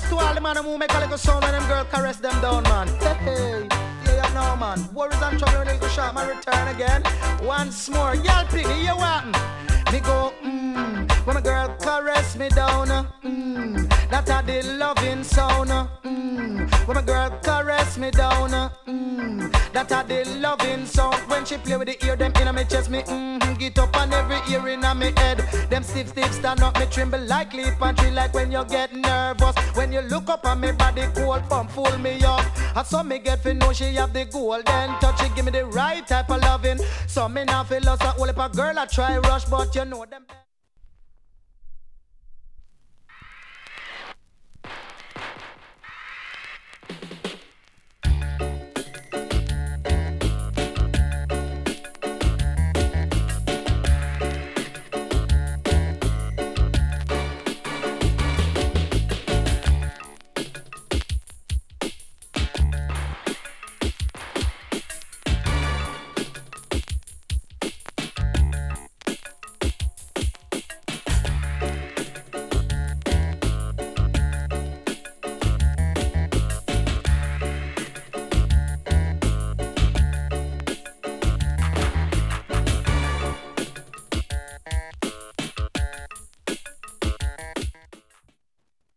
to all the man who make a little sound when them girl caress them down, man. Hey, yeah, you know, man. Worries and trouble when they go shot, man, return again. Once more, y'all piggy, you want me go, when a girl caress me down, that a the loving sound, when a girl caress me down, that a the loving sound. When she play with the ear, them inna me chest, me get up on every ear inna me head. Them stiff stand up, me tremble like leap and tree, like when you get nervous. When you look up on me body, cold pump fool me up. And some me get fi know she have the golden touch, she give me the right type of loving. Some me not feel lost, all if a girl I try rush, but you know them.